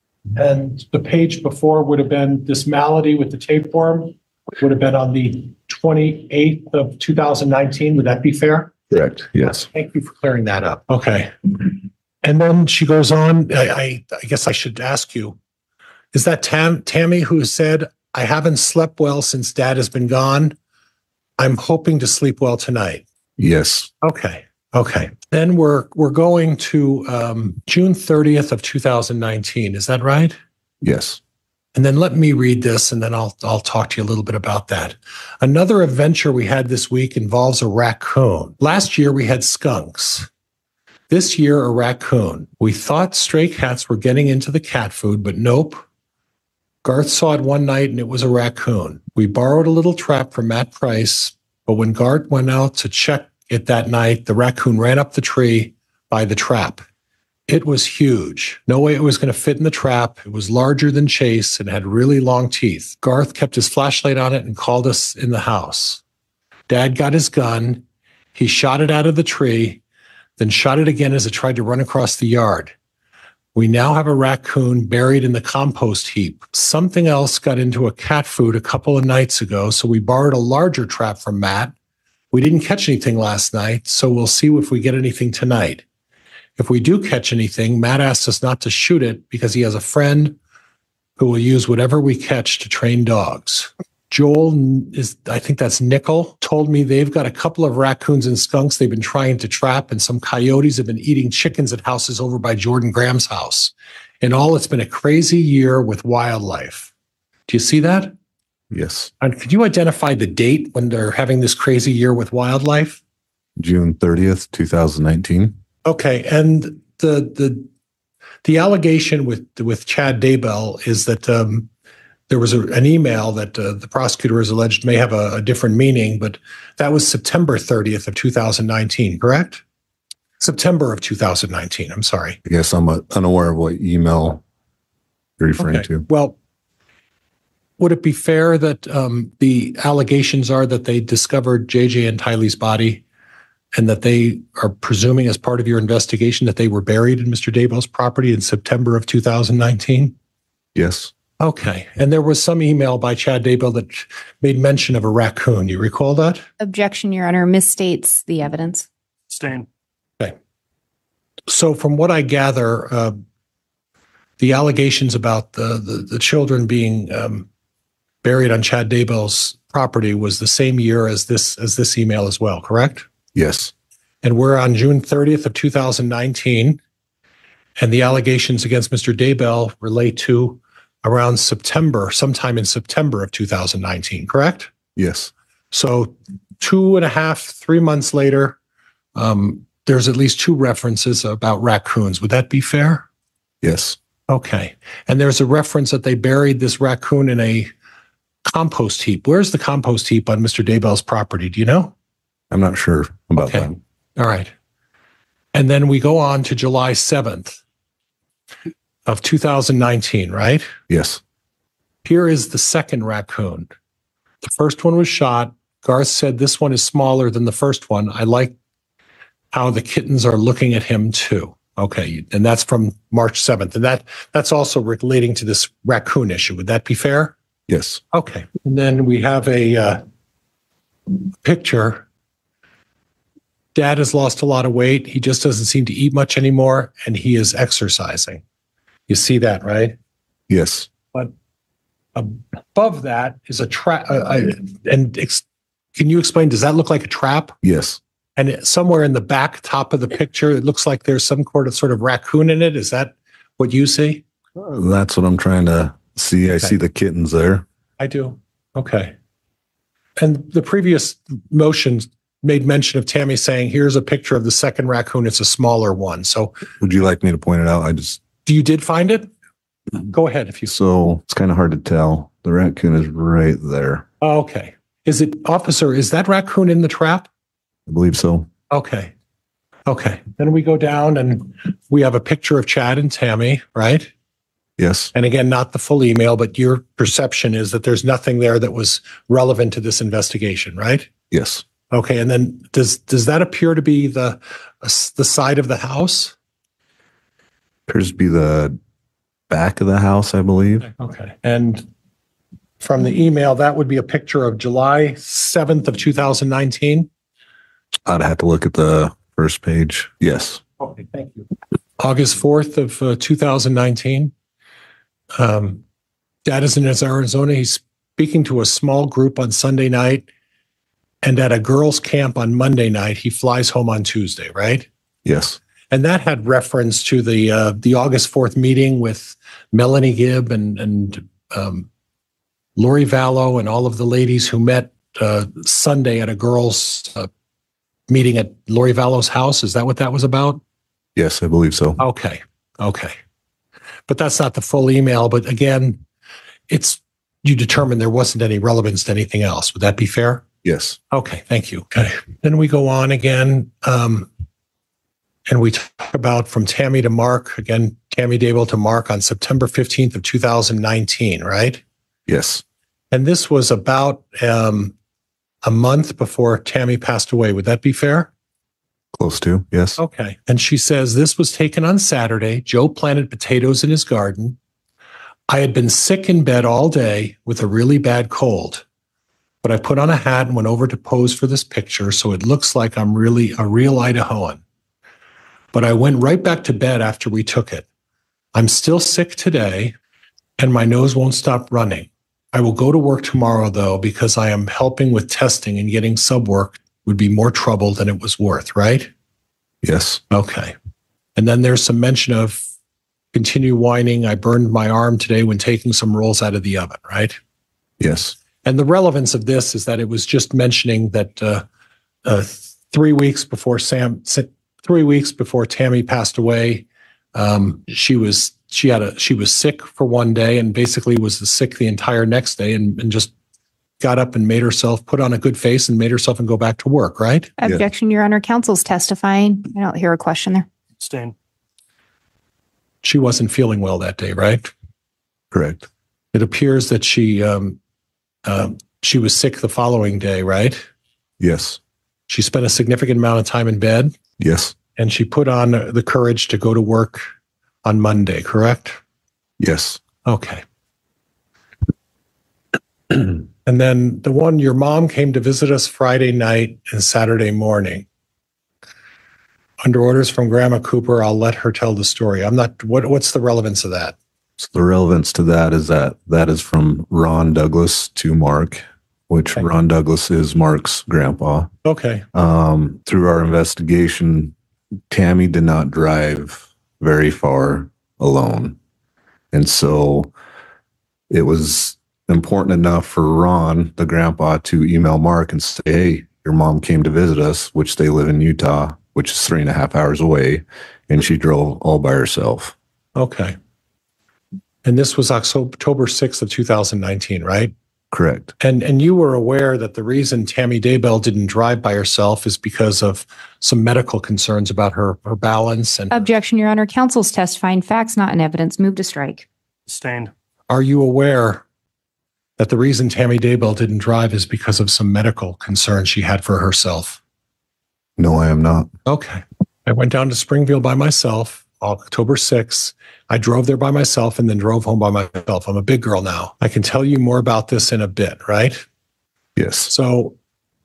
And the page before would have been this malady with the tapeworm would have been on the twenty-eighth of two thousand nineteen. Would that be fair?
Correct. Yes.
Thank you for clearing that up. Okay. And then she goes on. I, I, I guess I should ask you, is that Tam, Tammy who said, I haven't slept well since Dad has been gone. I'm hoping to sleep well tonight.
Yes.
Okay. Okay. Then we're we're going to um, June thirtieth of two thousand nineteen. Is that right?
Yes.
And then let me read this, and then I'll I'll talk to you a little bit about that. Another adventure we had this week involves a raccoon. Last year we had skunks. This year a raccoon. We thought stray cats were getting into the cat food, but nope. Garth saw it one night and it was a raccoon. We borrowed a little trap from Matt Price, but when Garth went out to check it that night, the raccoon ran up the tree by the trap. It was huge. No way it was going to fit in the trap. It was larger than Chase and had really long teeth. Garth kept his flashlight on it and called us in the house. Dad got his gun. He shot it out of the tree, then shot it again as it tried to run across the yard. We now have a raccoon buried in the compost heap. Something else got into a cat food a couple of nights ago, so we borrowed a larger trap from Matt. We didn't catch anything last night, so we'll see if we get anything tonight. If we do catch anything, Matt asked us not to shoot it because he has a friend who will use whatever we catch to train dogs. Joel is, I think that's Nickel, told me they've got a couple of raccoons and skunks they've been trying to trap, and some coyotes have been eating chickens at houses over by Jordan Graham's house. In all, it's been a crazy year with wildlife. Do you see that?
Yes.
And could you identify the date when they're having this crazy year with wildlife?
June thirtieth, two thousand nineteen.
Okay, and the the The allegation with with Chad Daybell is that um, there was a, an email that uh, the prosecutor has alleged may have a, a different meaning, but that was September thirtieth of two thousand nineteen, correct? September of two thousand nineteen. I'm sorry.
I guess I'm uh, unaware of what email you're referring
Okay.
to.
Well, would it be fair that um, the allegations are that they discovered J J and Tylee's body and that they are presuming as part of your investigation that they were buried in Mister Daybell's property in September of two thousand nineteen?
Yes.
Okay. And there was some email by Chad Daybell that made mention of a raccoon. You recall that?
Objection, Your Honor, misstates the evidence.
Abstain.
Okay. So from what I gather, uh, the allegations about the, the, the children being um, buried on Chad Daybell's property was the same year as this as this email as well, correct?
Yes.
And we're on June thirtieth of two thousand nineteen, and the allegations against Mister Daybell relate to around September, sometime in September of two thousand nineteen, correct?
Yes.
So two and a half, three months later, um, there's at least two references about raccoons. Would that be fair?
Yes.
Okay. And there's a reference that they buried this raccoon in a compost heap. Where's the compost heap on Mister Daybell's property? Do you know?
I'm not sure about
Okay.
that.
All right. And then we go on to July seventh of two thousand nineteen, right?
Yes.
Here is the second raccoon. The first one was shot. Garth said this one is smaller than the first one. I like how the kittens are looking at him too. Okay. And that's from March seventh. And that that's also relating to this raccoon issue. Would that be fair?
Yes.
Okay. And then we have a uh, picture. Dad has lost a lot of weight. He just doesn't seem to eat much anymore, and he is exercising. You see that, right?
Yes.
But above that is a trap. Uh, I- and ex- can you explain? Does that look like a trap?
Yes.
And it, somewhere in the back top of the picture, it looks like there's some sort of sort of raccoon in it. Is that what you see?
That's what I'm trying to see. I
Okay.
see the kittens there.
I do. Okay. And the previous motion made mention of Tammy saying, here's a picture of the second raccoon. It's a smaller one. So
Would you like me to point it out? I just,
you did find it? Go ahead if you.
so it's kind of hard to tell. The raccoon is right there.
Oh, okay. Is it, officer, is that raccoon in the trap?
I believe so.
Okay. Okay. Then we go down and we have a picture of Chad and Tammy, right?
Yes.
And again, not the full email, but your perception is that there's nothing there that was relevant to this investigation, right?
Yes.
Okay. And then does does that appear to be the uh, the side of the house?
Appears to be the back of the house, I believe.
Okay. And from the email, that would be a picture of July seventh of two thousand nineteen.
I'd have to look at the first page. Yes.
Okay, thank you. August fourth of uh, two thousand nineteen. Um, Dad is in Arizona. He's speaking to a small group on Sunday night, and at a girls' camp on Monday night. He flies home on Tuesday, right?
Yes.
And that had reference to the uh, the August fourth meeting with Melanie Gibb and and um, Lori Vallow and all of the ladies who met uh, Sunday at a girls' uh, meeting at Lori Vallow's house. Is that what that was about?
Yes, I believe so.
Okay. Okay. But that's not the full email. But again, it's you determined there wasn't any relevance to anything else. Would that be fair?
Yes.
Okay. Thank you. Okay. Then we go on again. Um, and we talk about from Tammy to Mark, again, Tammy Daybell to Mark on September fifteenth of two thousand nineteen, right?
Yes.
And this was about um, a month before Tammy passed away. Would that be fair?
Close to, yes.
Okay. And she says, this was taken on Saturday. Joe planted potatoes in his garden. I had been sick in bed all day with a really bad cold, but I put on a hat and went over to pose for this picture, so it looks like I'm really a real Idahoan. But I went right back to bed after we took it. I'm still sick today, and my nose won't stop running. I will go to work tomorrow, though, because I am helping with testing, and getting sub work would be more trouble than it was worth, right?
Yes.
Okay. And then there's some mention of continue whining. I burned my arm today when taking some rolls out of the oven, right?
Yes.
And the relevance of this is that it was just mentioning that uh, uh, three weeks before Sam, three weeks before Tammy passed away, Um, she was she had a she was sick for one day and basically was sick the entire next day and, and just got up and made herself put on a good face and made herself and go back to work, right?
Objection, Your Honor. Counsel's testifying. I don't hear a question there.
Abstain.
She wasn't feeling well that day, right?
Correct.
It appears that she um, um, she was sick the following day, right?
Yes.
She spent a significant amount of time in bed.
Yes.
And she put on the courage to go to work on Monday, correct?
Yes.
Okay. And then the one, your mom came to visit us Friday night and Saturday morning. Under orders from Grandma Cooper, I'll let her tell the story. I'm not, what, what's the relevance of that?
So the relevance to that is that that is from Ron Douglas to Mark, which
Okay.
Ron Douglas is Mark's grandpa.
Okay.
Um, through our investigation, Tammy did not drive very far alone. And so it was important enough for Ron, the grandpa, to email Mark and say, hey, your mom came to visit us, which they live in Utah, which is three and a half hours away. And she drove all by herself.
Okay. And this was October sixth of two thousand nineteen, right?
Correct.
And and you were aware that the reason Tammy Daybell didn't drive by herself is because of some medical concerns about her, her balance. And
Objection, Your Honor. Counsel's testifying. Facts not in evidence. Move to strike.
Sustained.
Are you aware that the reason Tammy Daybell didn't drive is because of some medical concerns she had for herself?
No, I am not.
Okay. I went down to Springfield by myself October sixth. I drove there by myself and then drove home by myself. I'm a big girl now. I can tell you more about this in a bit, right?
Yes.
So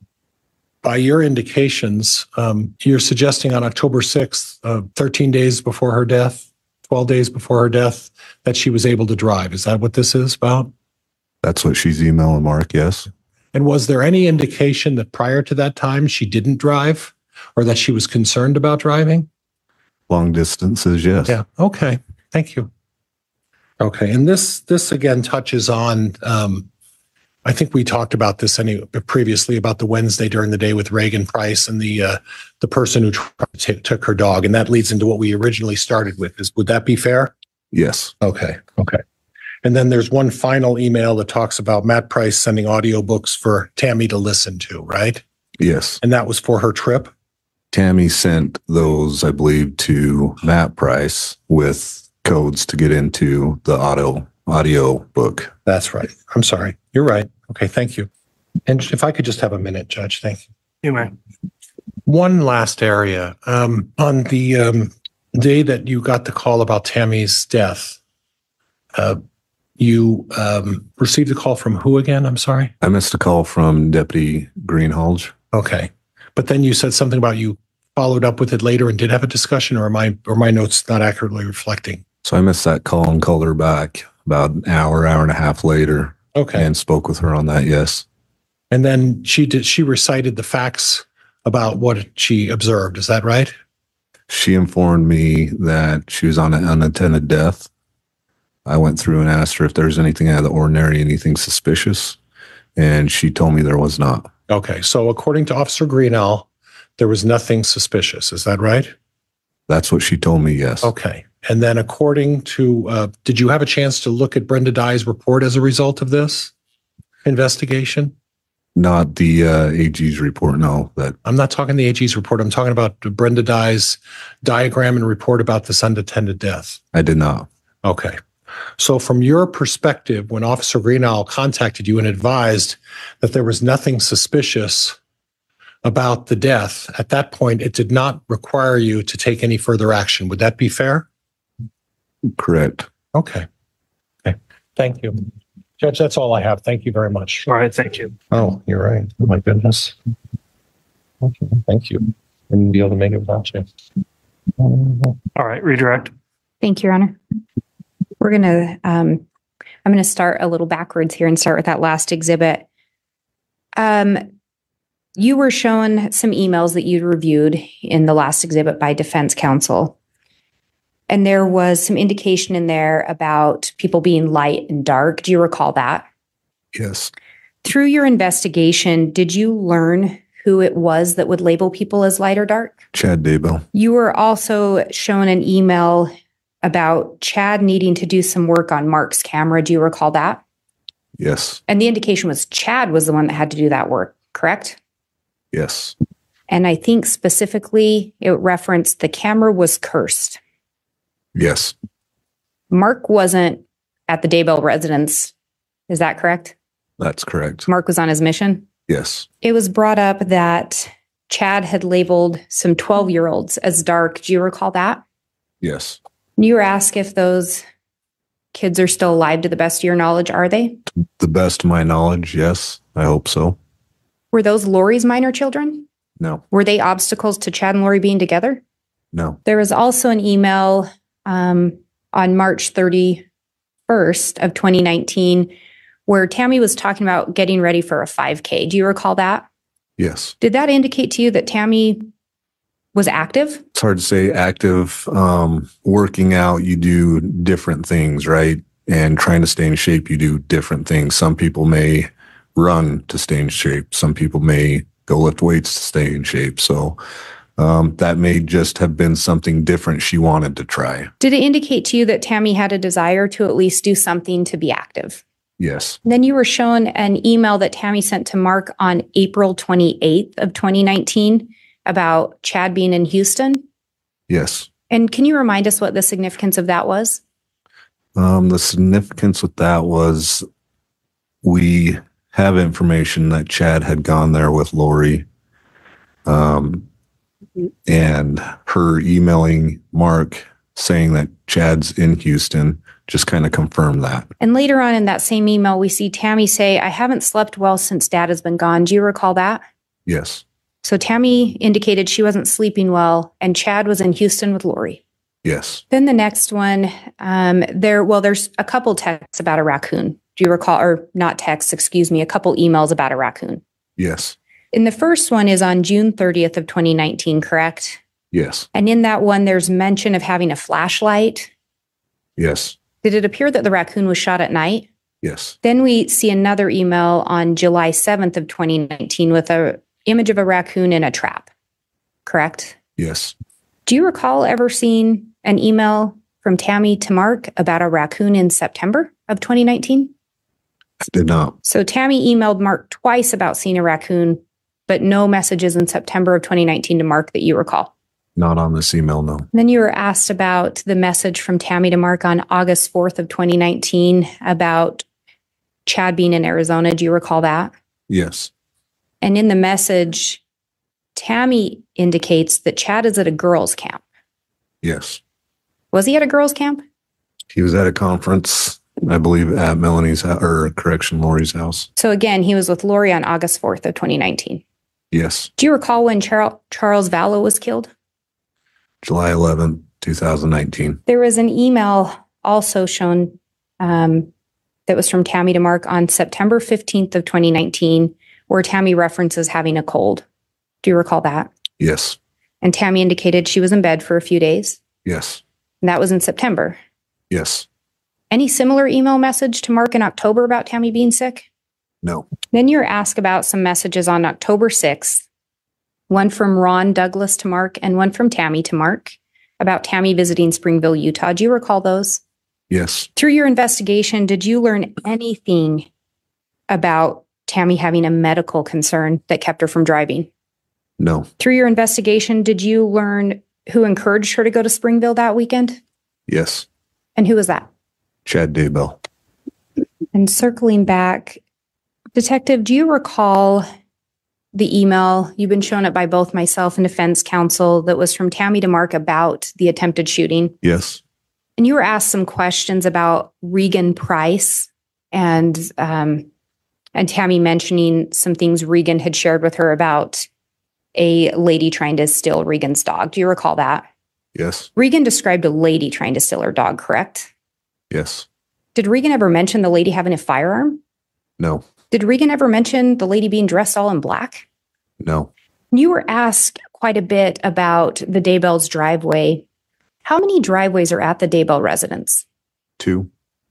by your indications, um, you're suggesting on October sixth, uh, thirteen days before her death, twelve days before her death, that she was able to drive. Is that what this is about?
That's what she's emailing Mark, yes.
And was there any indication that prior to that time she didn't drive or that she was concerned about driving?
Long distances, yes.
Yeah. Okay. Thank you. Okay. And this, this again touches on, um, I think we talked about this any previously about the Wednesday during the day with Reagan Price and the, uh, the person who tried to take, took her dog. And that leads into what we originally started with. Is, would that be fair?
Yes.
Okay. Okay. And then there's one final email that talks about Matt Price sending audiobooks for Tammy to listen to, right?
Yes.
And that was for her trip?
Tammy sent those, I believe, to Matt Price with codes to get into the audio audio book.
That's right. I'm sorry. You're right. Okay. Thank you. And if I could just have a minute, Judge. Thank you.
You may.
One last area. Um, on the um, day that you got the call about Tammy's death, uh, you um, received a call from who again? I'm sorry.
I missed a call from Deputy Greenhalgh.
Okay. But then you said something about you followed up with it later and did have a discussion, or am I, or my notes not accurately reflecting?
So I missed that call and called her back about an hour, hour and a half later.
Okay.
And spoke with her on that, yes.
And then she did, she recited the facts about what she observed. Is that right?
She informed me that she was on an unattended death. I went through and asked her if there's anything out of the ordinary, anything suspicious. And she told me there was not.
Okay. So according to Officer Greenell, there was nothing suspicious. Is that right?
That's what she told me, yes.
Okay. And then according to, uh, did you have a chance to look at Brenda Dye's report as a result of this investigation?
Not the uh, A G's report, no. That
I'm not talking the A G's report. I'm talking about Brenda Dye's diagram and report about this unattended death.
I did not.
Okay. So from your perspective, when Officer Greenall contacted you and advised that there was nothing suspicious about the death, at that point, it did not require you to take any further action. Would that be fair?
Correct.
Okay. Okay. Thank you. Judge, that's all I have. Thank you very much.
All right. Thank you.
Oh, you're right. Oh, my goodness. Okay. Thank you. I wouldn't be able to make it without you.
All right. Redirect.
Thank you, Your Honor. We're going to, um, I'm going to start a little backwards here and start with that last exhibit. Um, you were shown some emails that you reviewed in the last exhibit by defense counsel. And there was some indication in there about people being light and dark. Do you recall that?
Yes.
Through your investigation, did you learn who it was that would label people as light or dark?
Chad Daybell.
You were also shown an email about Chad needing to do some work on Mark's camera. Do you recall that?
Yes.
And the indication was Chad was the one that had to do that work, correct?
Yes.
And I think specifically it referenced the camera was cursed.
Yes.
Mark wasn't at the Daybell residence. Is that correct?
That's correct.
Mark was on his mission?
Yes.
It was brought up that Chad had labeled some twelve-year-olds as dark. Do you recall that?
Yes.
You were asked if those kids are still alive to the best of your knowledge. Are they?
The best of my knowledge, yes. I hope so.
Were those Lori's minor children?
No.
Were they obstacles to Chad and Lori being together?
No.
There was also an email um, on March thirty-first of twenty nineteen where Tammy was talking about getting ready for a five K. Do you recall that?
Yes.
Did that indicate to you that Tammy was active?
It's hard to say active. Um, working out, you do different things, right? And trying to stay in shape, you do different things. Some people may run to stay in shape. Some people may go lift weights to stay in shape. So um, that may just have been something different she wanted to try.
Did it indicate to you that Tammy had a desire to at least do something to be active?
Yes.
Then you were shown an email that Tammy sent to Mark on April twenty-eighth of twenty nineteen about Chad being in Houston.
Yes.
And can you remind us what the significance of that was?
Um, the significance with that was we have information that Chad had gone there with Lori, um, and her emailing Mark saying that Chad's in Houston just kind of confirmed that.
And later on in that same email, we see Tammy say, I haven't slept well since Dad has been gone. Do you recall that?
Yes.
So Tammy indicated she wasn't sleeping well, and Chad was in Houston with Lori.
Yes.
Then the next one, um, there, well, there's a couple texts about a raccoon. Do you recall, or not texts, excuse me, a couple emails about a raccoon?
Yes.
And the first one is on June thirtieth of twenty nineteen, correct?
Yes.
And in that one, there's mention of having a flashlight.
Yes.
Did it appear that the raccoon was shot at night?
Yes.
Then we see another email on July seventh of twenty nineteen with a image of a raccoon in a trap, correct?
Yes.
Do you recall ever seeing an email from Tammy to Mark about a raccoon in September of twenty nineteen?
I did not.
So Tammy emailed Mark twice about seeing a raccoon, but no messages in September of twenty nineteen to Mark that you recall.
Not on this email, no.
Then you were asked about the message from Tammy to Mark on August fourth of twenty nineteen about Chad being in Arizona. Do you recall that?
Yes.
And in the message, Tammy indicates that Chad is at a girls' camp.
Yes.
Was he at a girls' camp?
He was at a conference, I believe, at Melanie's house, or correction, Lori's house.
So again, he was with Lori on August fourth of twenty nineteen.
Yes.
Do you recall when Char- Charles Vallow was killed?
July eleventh, twenty nineteen.
There was an email also shown um, that was from Tammy to Mark on September fifteenth of twenty nineteen, where Tammy references having a cold. Do you recall that?
Yes.
And Tammy indicated she was in bed for a few days.
Yes.
And that was in September.
Yes.
Any similar email message to Mark in October about Tammy being sick?
No.
Then you're asked about some messages on October sixth, one from Ron Douglas to Mark and one from Tammy to Mark about Tammy visiting Springville, Utah. Do you recall those?
Yes.
Through your investigation, did you learn anything about Tammy having a medical concern that kept her from driving?
No.
Through your investigation, did you learn who encouraged her to go to Springville that weekend?
Yes.
And who was that?
Chad Daybell.
And circling back, Detective, do you recall the email, you've been shown it by both myself and defense counsel, that was from Tammy to Mark about the attempted shooting?
Yes.
And you were asked some questions about Regan Price and um, and Tammy mentioning some things Regan had shared with her about a lady trying to steal Regan's dog. Do you recall that?
Yes.
Regan described a lady trying to steal her dog, correct?
Yes.
Did Regan ever mention the lady having a firearm?
No.
Did Regan ever mention the lady being dressed all in black?
No.
You were asked quite a bit about the Daybell's driveway. How many driveways are at the Daybell residence?
Two.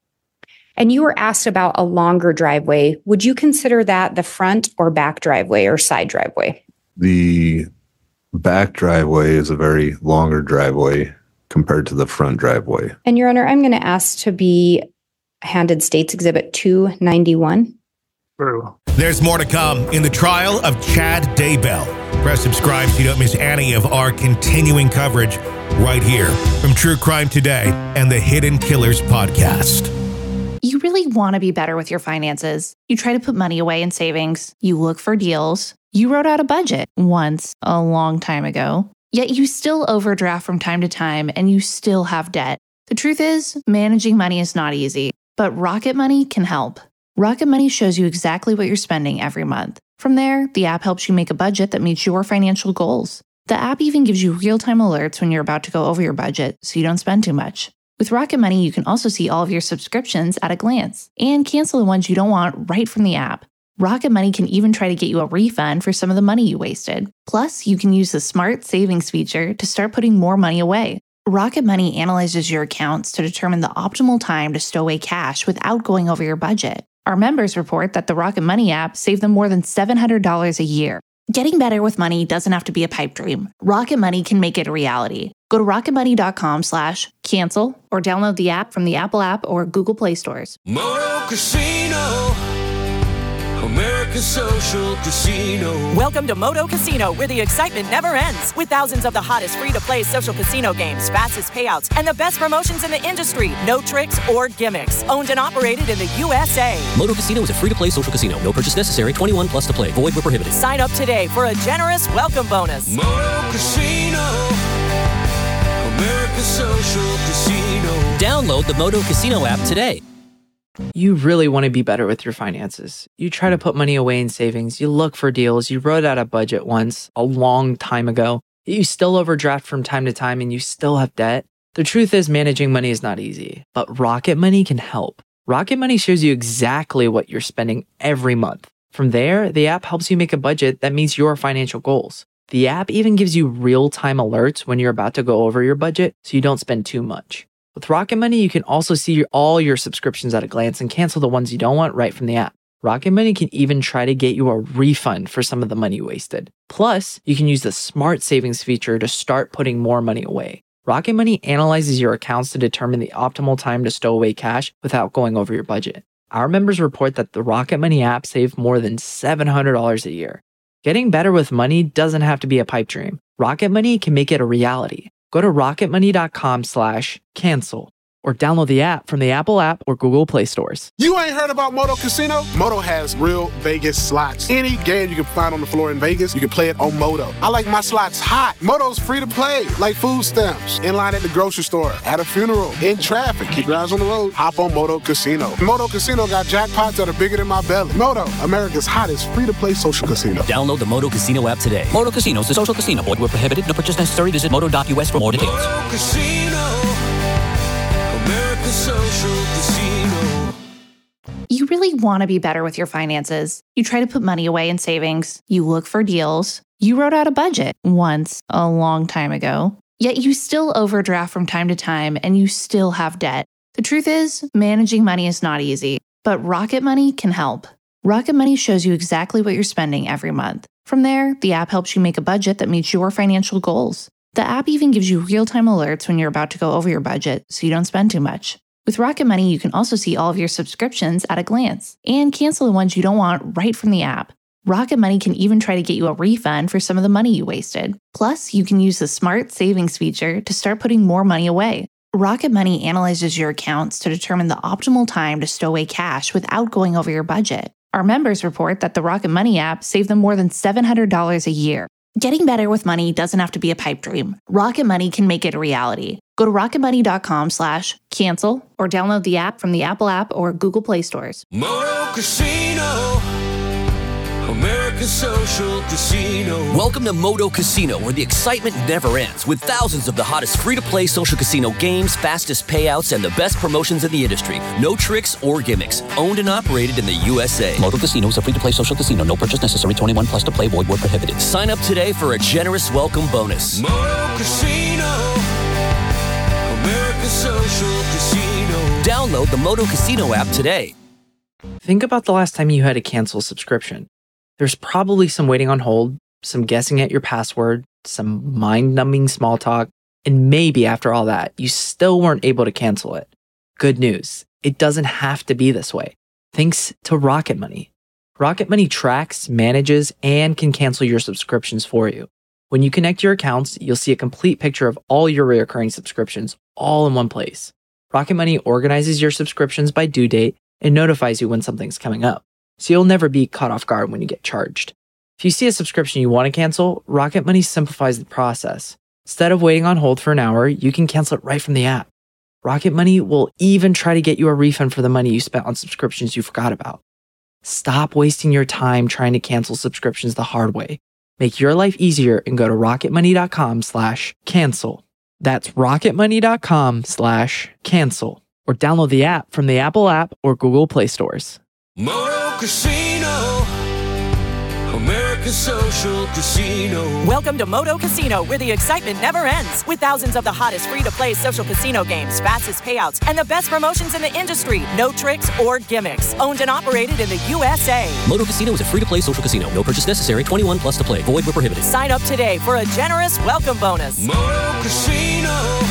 And you were asked about a longer driveway. Would you consider that the front or back driveway or side driveway?
The back driveway is a very longer driveway. compared to the front driveway.
And Your Honor, I'm going to ask to be handed State's Exhibit two ninety-one.
Very well.
There's more to come in the trial of Chad Daybell. Press subscribe so you don't miss any of our continuing coverage right here from True Crime Today and the Hidden Killers podcast.
You really want to be better with your finances. You try to put money away in savings. You look for deals. You wrote out a budget once a long time ago. Yet you still overdraft from time to time and you still have debt. The truth is, managing money is not easy, but Rocket Money can help. Rocket Money shows you exactly what you're spending every month. From there, the app helps you make a budget that meets your financial goals. The app even gives you real-time alerts when you're about to go over your budget so you don't spend too much. With Rocket Money, you can also see all of your subscriptions at a glance and cancel the ones you don't want right from the app. Rocket Money can even try to get you a refund for some of the money you wasted. Plus, you can use the Smart Savings feature to start putting more money away. Rocket Money analyzes your accounts to determine the optimal time to stow away cash without going over your budget. Our members report that the Rocket Money app saved them more than seven hundred dollars a year. Getting better with money doesn't have to be a pipe dream. Rocket Money can make it a reality. Go to rocketmoney.com slash cancel or download the app from the Apple app or Google Play stores.
Moto Casino, America's social casino.
Welcome to Moto Casino, where the excitement never ends. With thousands of the hottest free-to-play social casino games, fastest payouts, and the best promotions in the industry. No tricks or gimmicks. Owned and operated in the U S A.
Moto Casino is a free-to-play social casino. No purchase necessary. twenty-one plus to play. Void where prohibited.
Sign up today for a generous welcome bonus.
Moto Casino, America's social casino.
Download the Moto Casino app today.
You really want to be better with your finances. You try to put money away in savings. You look for deals. You wrote out a budget once a long time ago. You still overdraft from time to time and you still have debt. The truth is, managing money is not easy, but Rocket Money can help. Rocket Money shows you exactly what you're spending every month. From there, the app helps you make a budget that meets your financial goals. The app even gives you real-time alerts when you're about to go over your budget so you don't spend too much. With Rocket Money, you can also see all your subscriptions at a glance and cancel the ones you don't want right from the app. Rocket Money can even try to get you a refund for some of the money you wasted. Plus, you can use the Smart Savings feature to start putting more money away. Rocket Money analyzes your accounts to determine the optimal time to stow away cash without going over your budget. Our members report that the Rocket Money app saved more than seven hundred dollars a year. Getting better with money doesn't have to be a pipe dream. Rocket Money can make it a reality. Go to rocketmoney.com slash cancel or download the app from the Apple app or Google Play stores.
You ain't heard about Moto Casino? Moto has real Vegas slots. Any game you can find on the floor in Vegas, you can play it on Moto. I like my slots hot. Moto's free to play, like food stamps, in line at the grocery store, at a funeral, in traffic. Keep your eyes on the road. Hop on Moto Casino. Moto Casino got jackpots that are bigger than my belly. Moto, America's hottest free-to-play social casino.
Download the Moto Casino app today. Moto Casino is a social casino. Void where prohibited. No purchase necessary. Visit moto dot U S for more details.
Moto Casino, America's social casino.
You really want to be better with your finances. You try to put money away in savings. You look for deals. You wrote out a budget once a long time ago. Yet you still overdraft from time to time and you still have debt. The truth is, managing money is not easy, but Rocket Money can help. Rocket Money shows you exactly what you're spending every month. From there, the app helps you make a budget that meets your financial goals. The app even gives you real-time alerts when you're about to go over your budget so you don't spend too much. With Rocket Money, you can also see all of your subscriptions at a glance and cancel the ones you don't want right from the app. Rocket Money can even try to get you a refund for some of the money you wasted. Plus, you can use the Smart Savings feature to start putting more money away. Rocket Money analyzes your accounts to determine the optimal time to stow away cash without going over your budget. Our members report that the Rocket Money app saved them more than seven hundred dollars a year. Getting better with money doesn't have to be a pipe dream. Rocket Money can make it a reality. Go to rocketmoney.com slash cancel or download the app from the Apple app or Google Play stores.
Moto Casino, America's social casino.
Welcome to Moto Casino, where the excitement never ends, with thousands of the hottest free-to-play social casino games, fastest payouts, and the best promotions in the industry. No tricks or gimmicks. Owned and operated in the U S A. Moto Casino is a free-to-play social casino. No purchase necessary. twenty-one plus to play. Void where prohibited. Sign up today for a generous welcome bonus.
Moto Casino, America's social casino.
Download the Moto Casino app today.
Think about the last time you had to cancel a subscription. There's probably some waiting on hold, some guessing at your password, some mind-numbing small talk, and maybe after all that, you still weren't able to cancel it. Good news, it doesn't have to be this way. Thanks to Rocket Money. Rocket Money tracks, manages, and can cancel your subscriptions for you. When you connect your accounts, you'll see a complete picture of all your recurring subscriptions all in one place. Rocket Money organizes your subscriptions by due date and notifies you when something's coming up, so you'll never be caught off guard when you get charged. If you see a subscription you want to cancel, Rocket Money simplifies the process. Instead of waiting on hold for an hour, you can cancel it right from the app. Rocket Money will even try to get you a refund for the money you spent on subscriptions you forgot about. Stop wasting your time trying to cancel subscriptions the hard way. Make your life easier and go to rocketmoney.com slash cancel. That's rocketmoney.com slash cancel. Or download the app from the Apple app or Google Play stores.
Moto Casino, America's social casino.
Welcome to Moto Casino, where the excitement never ends. With thousands of the hottest free-to-play social casino games, fastest payouts, and the best promotions in the industry. No tricks or gimmicks. Owned and operated in the U S A.
Moto Casino is a free-to-play social casino. No purchase necessary. twenty-one plus to play. Void where prohibited.
Sign up today for a generous welcome bonus.
Moto Casino,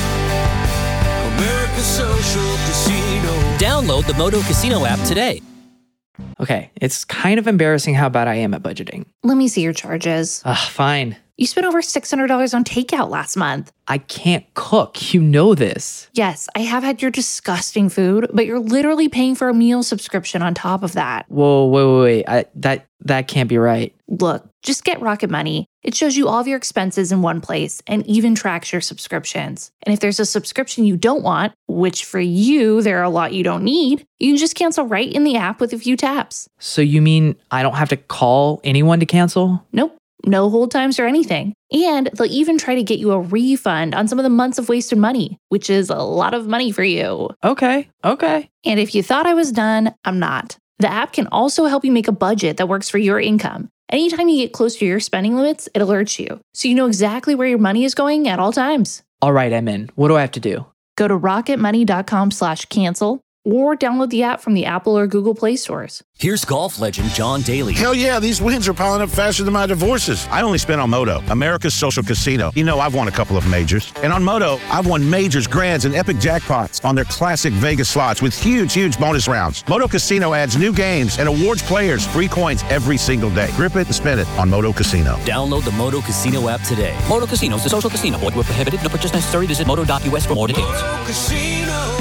America's social casino.
Download the Moto Casino app today.
Okay, it's kind of embarrassing how bad I am at budgeting.
Let me see your charges.
Ugh, fine.
You spent over six hundred dollars on takeout last month.
I can't cook. You know this.
Yes, I have had your disgusting food, but you're literally paying for a meal subscription on top of that.
Whoa, wait, wait, wait. I, that, that can't be right.
Look, just get Rocket Money. It shows you all of your expenses in one place and even tracks your subscriptions. And if there's a subscription you don't want, which for you, there are a lot you don't need, you can just cancel right in the app with a few taps.
So you mean I don't have to call anyone to cancel?
Nope. No hold times or anything. And they'll even try to get you a refund on some of the months of wasted money, which is a lot of money for you.
Okay, okay.
And if you thought I was done, I'm not. The app can also help you make a budget that works for your income. Anytime you get close to your spending limits, it alerts you, so you know exactly where your money is going at all times.
All right, I'm in. What do I have to do?
Go to rocketmoney.com slash cancel or download the app from the Apple or Google Play stores.
Here's golf legend John Daly.
Hell yeah, these wins are piling up faster than my divorces. I only spent on Moto, America's social casino. You know I've won a couple of majors. And on Moto, I've won majors, grands, and epic jackpots on their classic Vegas slots with huge, huge bonus rounds. Moto Casino adds new games and awards players free coins every single day. Grip it and spin it on Moto Casino.
Download the Moto Casino app today. Moto Casino is a social casino. Void where prohibited. No purchase necessary. Visit moto dot u s for more details.
Moto Casino,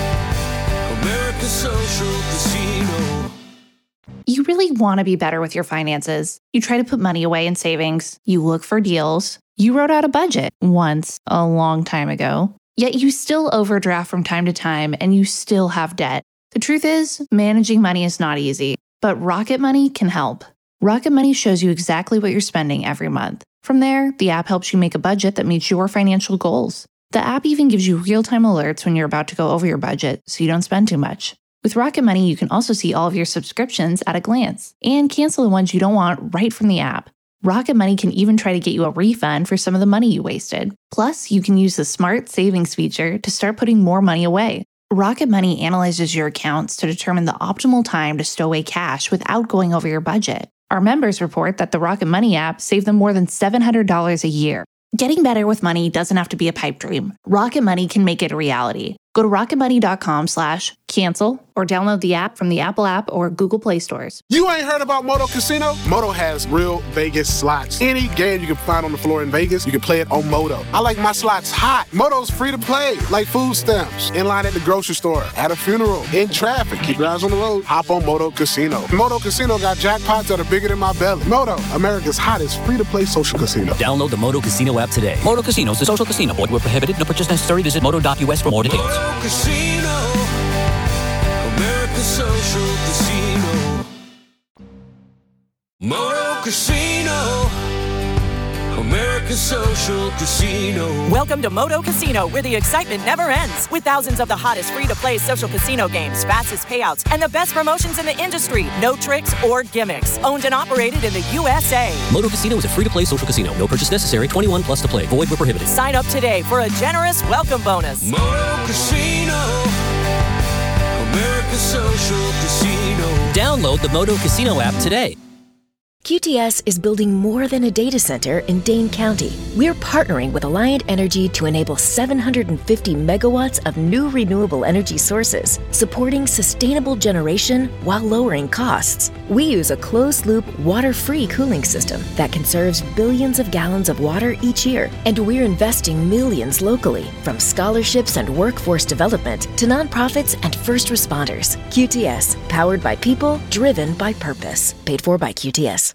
America's social casino.
You really want to be better with your finances. You try to put money away in savings. You look for deals. You wrote out a budget once a long time ago. Yet you still overdraft from time to time and you still have debt. The truth is, managing money is not easy, but Rocket Money can help. Rocket Money shows you exactly what you're spending every month. From there, the app helps you make a budget that meets your financial goals. The app even gives you real-time alerts when you're about to go over your budget so you don't spend too much. With Rocket Money, you can also see all of your subscriptions at a glance and cancel the ones you don't want right from the app. Rocket Money can even try to get you a refund for some of the money you wasted. Plus, you can use the Smart Savings feature to start putting more money away. Rocket Money analyzes your accounts to determine the optimal time to stow away cash without going over your budget. Our members report that the Rocket Money app saved them more than seven hundred dollars a year. Getting better with money doesn't have to be a pipe dream. Rocket Money can make it a reality. Go to rocketmoney.com slash cancel or download the app from the Apple app or Google Play stores.
You ain't heard about Moto Casino? Moto has real Vegas slots. Any game you can find on the floor in Vegas, you can play it on Moto. I like my slots hot. Moto's free to play, like food stamps. In line at the grocery store, at a funeral, in traffic. Keep your eyes on the road. Hop on Moto Casino. Moto Casino got jackpots that are bigger than my belly. Moto, America's hottest free-to-play social casino.
Download the Moto Casino app today. Moto Casino is a social casino. Void where prohibited. No purchase necessary. Visit moto dot u s for more details.
Moto Casino, America's social casino. Moto Casino, America's social casino.
Welcome to Moto Casino, where the excitement never ends. With thousands of the hottest free-to-play social casino games, fastest payouts, and the best promotions in the industry. No tricks or gimmicks. Owned and operated in the U S A.
Moto Casino is a free-to-play social casino. No purchase necessary. twenty-one plus to play. Void where prohibited.
Sign up today for a generous welcome bonus.
Moto Casino, America's social casino.
Download the Moto Casino app today.
Q T S is building more than a data center in Dane County. We're partnering with Alliant Energy to enable seven hundred fifty megawatts of new renewable energy sources, supporting sustainable generation while lowering costs. We use a closed-loop, water-free cooling system that conserves billions of gallons of water each year, and we're investing millions locally, from scholarships and workforce development to nonprofits and first responders. Q T S, powered by people, driven by purpose. Paid for by Q T S.